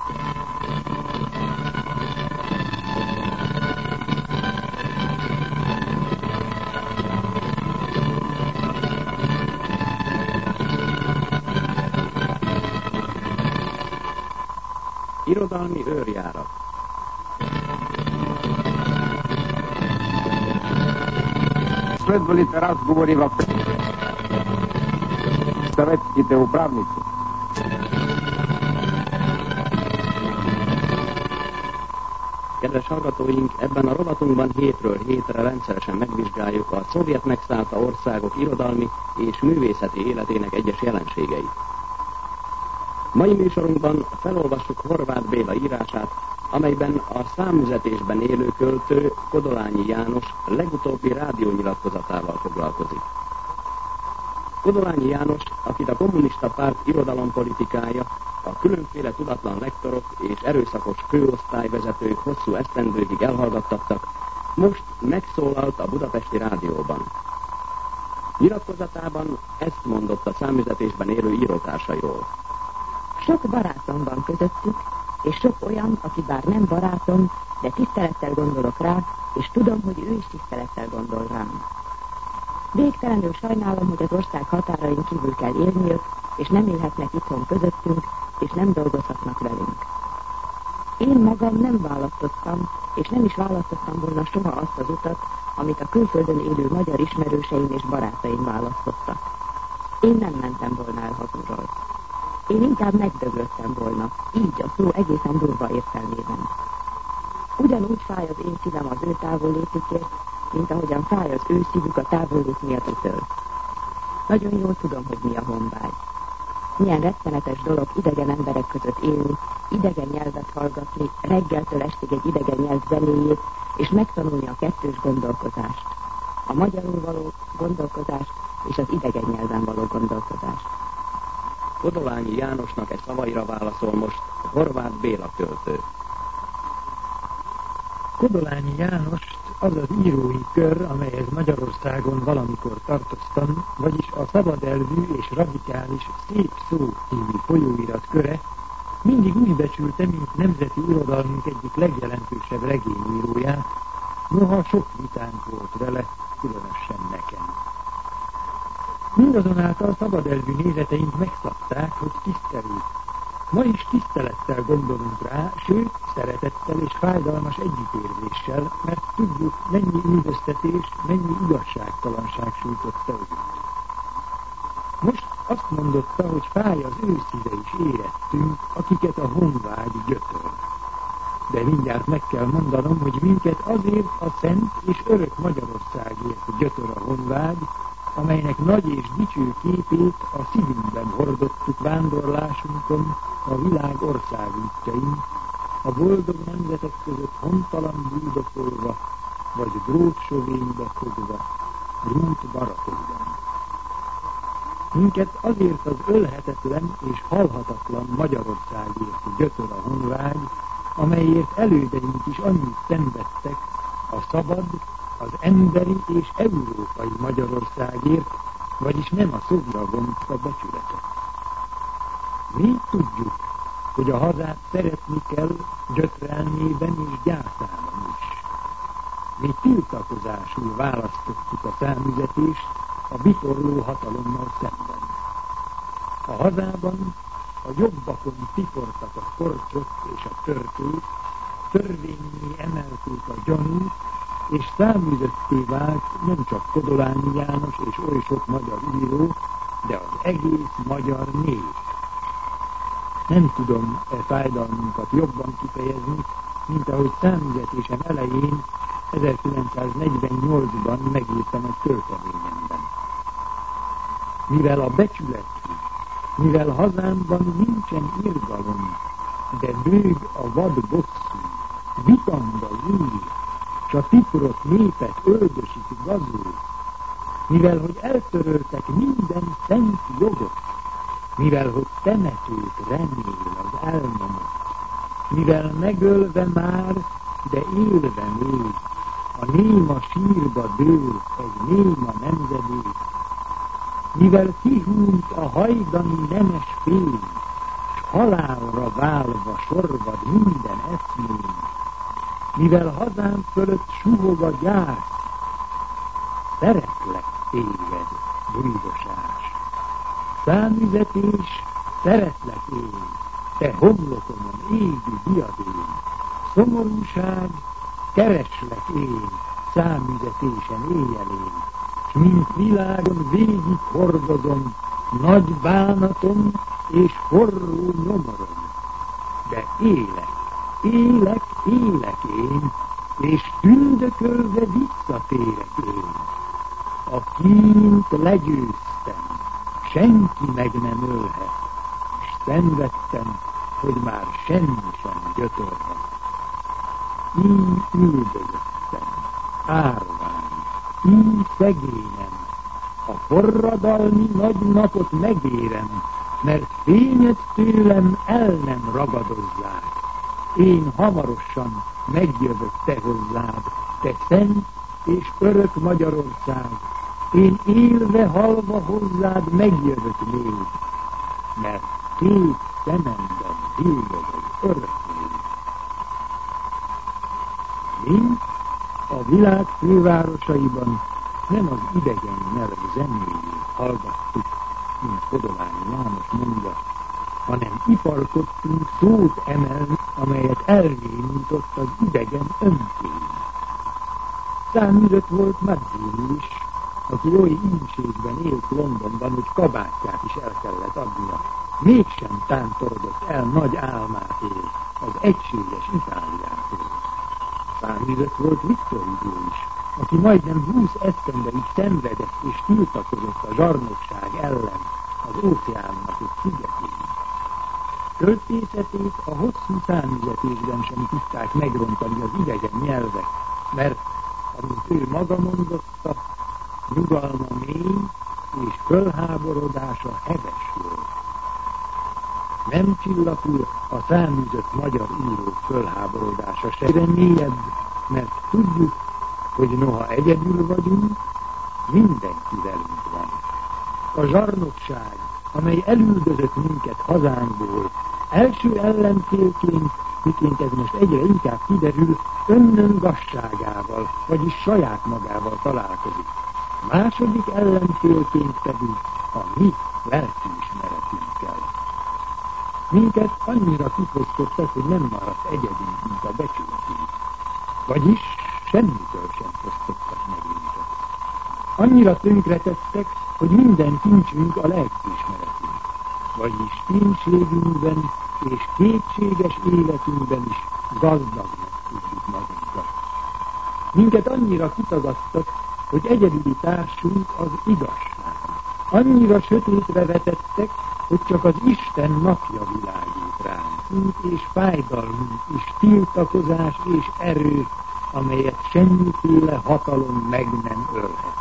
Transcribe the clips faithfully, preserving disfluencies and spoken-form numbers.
Irodalmi őrjárat. Следовали разговори в советските управници. Kedves hallgatóink, ebben a rovatunkban hétről hétre rendszeresen megvizsgáljuk a szovjet megszállta országok irodalmi és művészeti életének egyes jelenségeit. Mai műsorunkban felolvassuk Horváth Béla írását, amelyben a számüzetésben élő költő Kodolányi János legutóbbi rádiónyilatkozatával foglalkozik. Kodolányi János, akit a kommunista párt irodalompolitikája, a különféle tudatlan lektorok és erőszakos főosztályvezetők hosszú esztendőkig elhallgattattak, most megszólalt a budapesti rádióban. Nyilatkozatában ezt mondott a számüzetésben élő írótársairól. Sok barátom van közöttük, és sok olyan, aki bár nem barátom, de tisztelettel gondolok rá, és tudom, hogy ő is tisztelettel gondol rám. Végtelenül sajnálom, hogy az ország határain kívül kell élniük, és nem élhetnek itthon közöttünk, és nem dolgozhatnak velünk. Én magam nem választottam, és nem is választottam volna soha azt az utat, amit a külföldön élő magyar ismerőseim és barátaim választottak. Én nem mentem volna el hazulról. Én inkább megdöglöttem volna, így a szó egészen durva értelmében. Ugyanúgy fáj az én szívem az ő távollétükért, mint ahogyan fáj az ő szívük a távollét miattitől. Nagyon jól tudom, hogy mi a honvágy. Milyen rettenetes dolog idegen emberek között élni, idegen nyelvet hallgatni, reggeltől estig egy idegen nyelv zenéjét, és megtanulni a kettős gondolkozást. A magyarul való gondolkozást és az idegen nyelven való gondolkozást. Kodolányi Jánosnak e szavaira válaszol most Horváth Béla költő. Kodolányi Jánost az az írói kör, amelyhez Magyarországon valamikor tartoztam, vagyis a szabadelvű és radikális Szép Szó című folyóirat köre, mindig úgy becsülte, mint nemzeti irodalmunk egyik legjelentősebb regényíróját, noha sok vitánk volt vele, különösen nekem. Mindazonáltal szabadelvű nézeteink megszabták, hogy tiszteljük. Ma is tisztelettel gondolunk rá, sőt, szeretettel és fájdalmas együttérzéssel, mert tudjuk, mennyi üldöztetés, mennyi igazságtalanság sújtotta őt. Most azt mondotta, hogy fáj az ő szíve is érettünk, akiket a honvágy gyötör. De mindjárt meg kell mondanom, hogy minket azért a szent és örök Magyarországért gyötör a honvágy, amelynek nagy és dicső képét a szívünkben hordottuk vándorlásunkon a világ országútjain, a boldog nemzetek között hontalan búdokolva, vagy drótsovénybe fogva, rút barakokban. Minket azért az ölhetetlen és halhatatlan Magyarországért gyötör a honvágy, amelyért elődeink is annyit szenvedtek a szabad, az emberi és európai Magyarországért, vagyis nem a szovra vonta becsületet. Mi tudjuk, hogy a hazát szeretni kell gyötrelmében és gyászában is. Mi tiltakozásul választottuk a számüzetést a bitorló hatalommal szemben. A hazában a jobbakon tiportak a korcsot és a törtőt, törvényé emelték a gyanút, és száműzetté vált nem csak Kodolányi János és oly sok magyar író, de az egész magyar nép. Nem tudom e fájdalmunkat jobban kifejezni, mint ahogy száműzetésem elején, ezerkilencszáznegyvennyolcban megírtam egy költeményemben. Mivel a becsületű, mivel hazámban nincsen irgalom, de bőg a vad bosszú, vitanda zúj, s a tiprott népet öldösít gazul, mivel hogy eltöröltek minden szent jogot, mivel hogy temetőt remél az elnyomott, mivel megölve már, de élve még, a néma sírba dől egy néma nemzedék, mivel kihúnyt a hajdani nemes fény, s halálra válva sorvad minden eszmény, mivel hazánk fölött suhog a gyász, szeretlek téged, bújdosás. Számüzetés, szeretlek én, te homlokomon égi diadém, szomorúság, kereslek én, számüzetésen éjjelén, s mint világon végig hordozom, nagy bánatom és forró nyomorom. De élek, élek, élek én, és tündökölve visszatérek én. A kínt legyőztem, senki meg nem ölhet, s szenvedtem, hogy már semmi sem gyötörhet. Így üldözöttem, árván, így szegényen, a forradalmi nagy napot megérem, mert fényet tőlem el nem ragadozzák. Én hamarosan megjövök te hozzád, te szent és örök Magyarország. Én élve halva hozzád megjövök még, mert két szememben villog az örökség. Mi a világ fővárosaiban nem az idegen nyelv zenéjét hallgattuk, mint Kodolányi János mondja, hanem iparkodtunk szót emelni, amelyet elrémított az idegen önkény. Száműzött volt Mazzini is, aki oly ínségben élt Londonban, hogy kabátját is el kellett adnia. Mégsem tántorodott el nagy álmától, az egységes Itáliától. Száműzött volt Victor Hugo is, aki majdnem húsz esztendeig szenvedett és tiltakozott a zsarnokság ellen az óceánnak egy szigetén. Költészetét a hosszú számüzetésben sem tudták megrontani az idegen nyelvek, mert, amint ő maga mondotta, nyugalma mély és fölháborodása heves volt. Nem csillapul a száműzött magyar írók fölháborodása se mélyebb, mert tudjuk, hogy noha egyedül vagyunk, mindenki velünk van. A zsarnokság, amely elüldözött minket hazánkból, első ellenfélként, miként ez most egyre inkább kiderül, önnöngasságával, vagyis saját magával találkozik. Második ellenfélként pedig a mi lelkiismeretünkkel. Minket annyira kifosztottak, hogy nem maradt egyedünk, mint a becsületünk. Vagyis semmitől sem fosztottak meg minket. Annyira tönkretettek, hogy minden kincsünk a lelkiismeretünk. Vagyis ténységünkben és kétséges életünkben is gazdagnak tudjuk magunkat. Minket annyira kitagadtak, hogy egyedüli társunk az igazság. Annyira sötétre vetettek, hogy csak az Isten napja világít ránk. És fájdalmunk és tiltakozás és erő, amelyet semmiféle hatalom meg nem ölhet.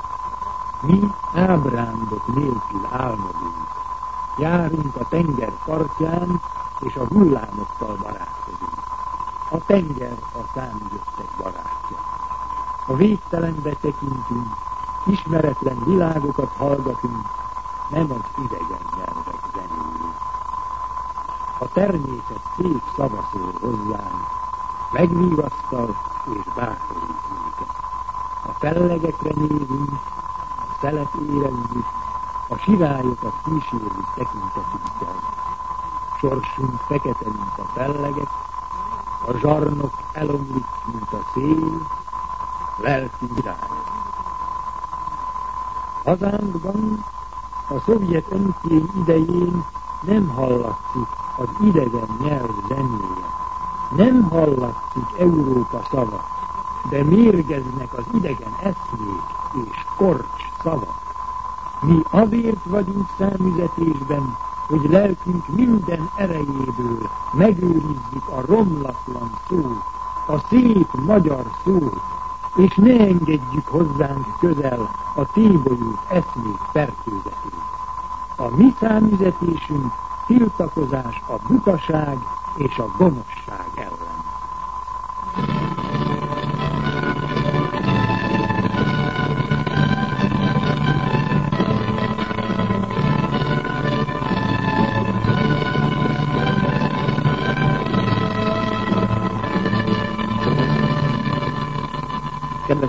Mi ábrándok nélkül álmodunk. Járunk a tenger partján, és a hullámokkal barátkozunk. A tenger a számüzettek barátja. A végtelenbe tekintünk, ismeretlen világokat hallgatunk, nem az idegen nyelvek zenéjét. A természet szép szava szól hozzánk, megvigasztal és bátorít minket. A fellegekre nézünk, a szelet érezzük, a sivályokat kísérjük tekintetünkkel. Sorsunk fekete, mint a fellegek, a zsarnok elomlik, mint a szél, lelkünk irány. Hazánkban a szovjet önkény idején nem hallatszik az idegen nyelv zenéje, nem hallatszik Európa szava, de mérgeznek az idegen eszmék és korcs szavak. Mi azért vagyunk számüzetésben, hogy lelkünk minden erejéből megőrizzük a romlatlan szót, a szép magyar szót, és ne engedjük hozzánk közel a tébolyult eszmék fertőzetét. A mi számüzetésünk tiltakozás a butaság és a gonoszság ellen.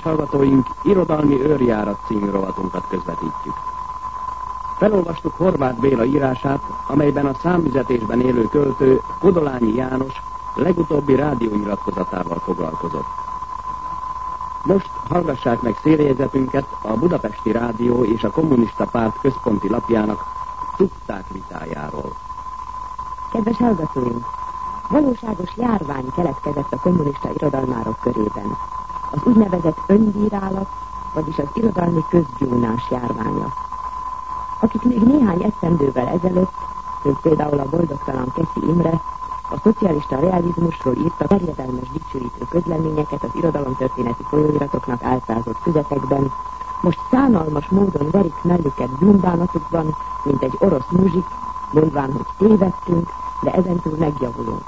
hallgatóink, Irodalmi őrjárat című rovatunkat közvetítjük. Felolvastuk Horváth Béla írását, amelyben a számüzetésben élő költő Kodolányi János legutóbbi rádiónyilatkozatával foglalkozott. Most hallgassák meg széljegyzetünket a Budapesti Rádió és a Kommunista Párt központi lapjának tudták vitájáról. Kedves hallgatóink! Valóságos járvány keletkezett a kommunista irodalmárok körében. Az úgynevezett önbírálat, vagyis az irodalmi közgyónás járványa. Akik még néhány esztendővel ezelőtt, mint például a boldogtalan Keszi Imre, a szocialista realizmusról írta terjedelmes dicsőítő közleményeket az irodalomtörténeti folyóiratoknak álcázott füzetekben, most szánalmas módon verik mellüket bűnbánatukban, mint egy orosz muzsik, mondván, hogy tévedtünk, de ezentúl megjavulunk.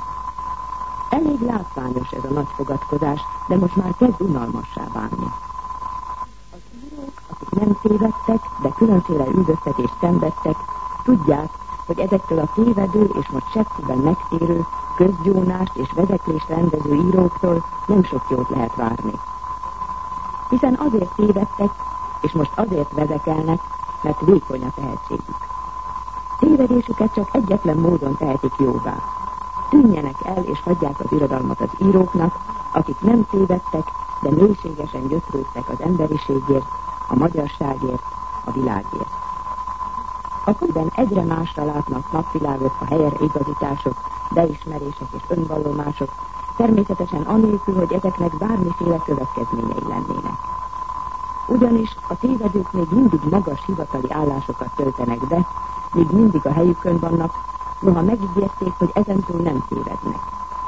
Elég látványos ez a nagy fogadkozás, de most már kezd unalmassá válni. Az írók, akik nem tévedtek, de különféle üldöztetést szenvedtek, tudják, hogy ezektől a tévedő és most sepsiben megtérő, közgyónást és vezeklést rendező íróktól nem sok jót lehet várni. Hiszen azért tévedtek, és most azért vezekelnek, mert vékony a tehetségük. Tévedésüket csak egyetlen módon tehetik jóvá. Tűnjenek el és hagyják az irodalmat az íróknak, akik nem tévedtek, de mélységesen gyötrődtek az emberiségért, a magyarságért, a világért. Akkoriban egyre másra látnak napvilágot a helyes igazítások, beismerések és önvallomások, természetesen anélkül, hogy ezeknek bármiféle következményei lennének. Ugyanis a tévedők még mindig magas hivatali állásokat töltenek be, még mindig a helyükön vannak, noha megígérték, hogy ezentúl nem tévednek.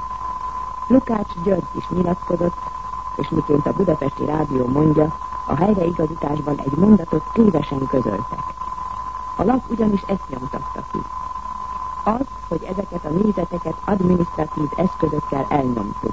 Lukács György is nyilatkozott, és miként a Budapesti Rádió mondja, a helyreigazításban egy mondatot tévesen közöltek. A lap ugyanis ezt nyomtatta ki. Az, hogy ezeket a nézeteket adminisztratív eszközökkel elnyomtuk.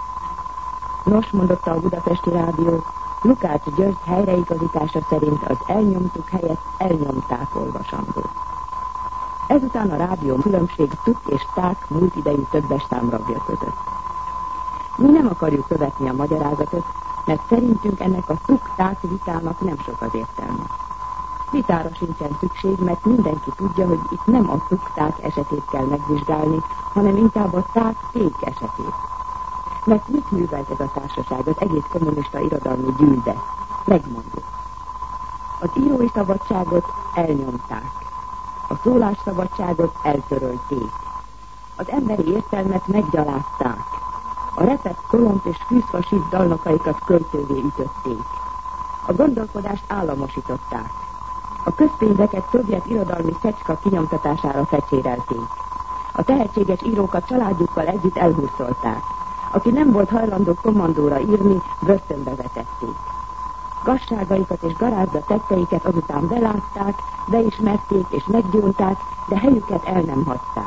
Nos, mondotta a Budapesti Rádió, Lukács György helyreigazítása szerint az elnyomtuk helyett elnyomták olvasandó. Ezután a rádió különbség tuk és ták múlt idejű többes számragja között. Mi nem akarjuk követni a magyarázatot, mert szerintünk ennek a tuk-ták vitának nem sok az értelme. Vitára sincsen szükség, mert mindenki tudja, hogy itt nem a tuk-ták esetét kell megvizsgálni, hanem inkább a ták-ték esetét. Mert mit művelt ez a társaság, az egész kommunista irodalmi gyűlde? Megmondjuk. Az írói szabadságot elnyomták. A szólásszabadságot eltörölték. Az emberi értelmet meggyalázták. A repett kolomb és fűzfasít dalnokaikat költővé ütötték. A gondolkodást államosították. A közpénzeket szovjet irodalmi szecska kinyomtatására fecsérelték. A tehetséges írókat családjukkal együtt elhurcolták. Aki nem volt hajlandó kommandóra írni, börtönbe vetették. Gazságaikat és garázda tetteiket azután belátták, beismerték és meggyónták, de helyüket el nem hagyták.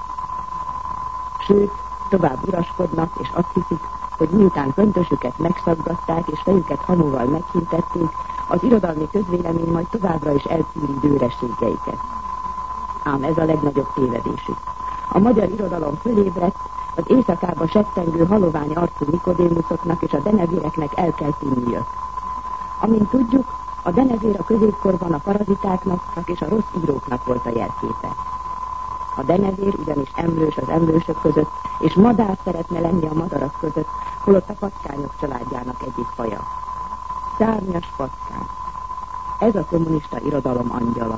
Sőt, tovább uraskodnak, és azt hiszik, hogy miután köntösüket megszaggatták, és fejüket hamuval meghintették, az irodalmi közvélemény majd továbbra is eltűri bőrességeiket. Ám ez a legnagyobb tévedésük. A magyar irodalom fölébredt, az éjszakába settengő halovány arcú Nikodémuszoknak és a denevéreknek el kell tűnniük. Amint tudjuk, a denevér a középkorban a parazitáknak és a rossz íróknak volt a jelképe. A denevér ugyanis emlős az emlősök között, és madár szeretne lenni a madarak között, holott a patkányok családjának egyik faja. Szárnyas patkány. Ez a kommunista irodalom angyala.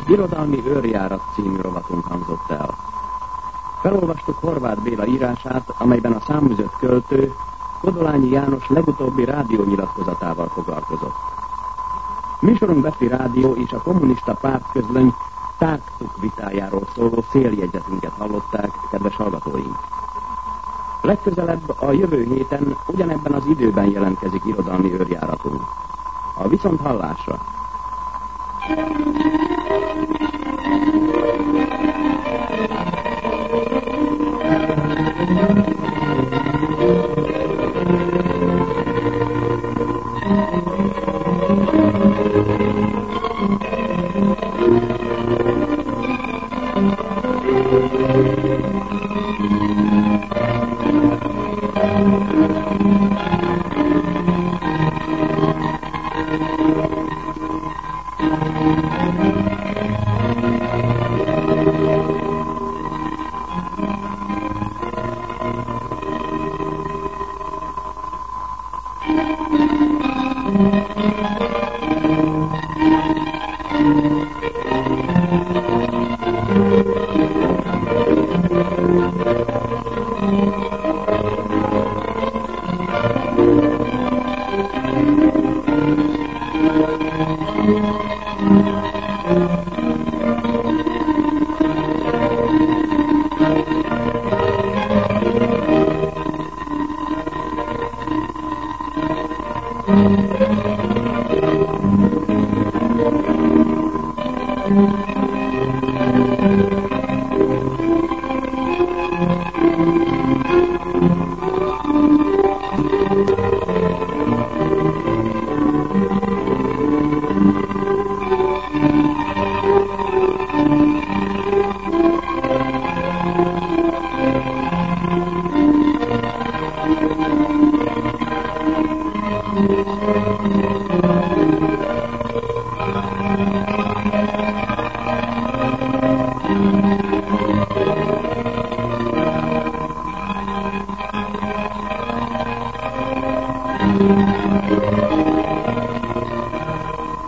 Irodalmi őrjárat című rovatunk hangzott el. Felolvastuk Horváth Béla írását, amelyben a száműzött költő Kodolányi János legutóbbi rádiónyilatkozatával foglalkozott. Műsorunk Befli Rádió és a kommunista pártközlöny Tágtuk vitájáról szóló széljegyzetünket hallották, kedves hallgatóink. Legközelebb a jövő héten ugyanebben az időben jelentkezik irodalmi őrjáratunk. A viszonthallásra!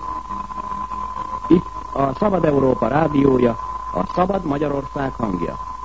Itt a Szabad Európa rádiója, a Szabad Magyarország hangja.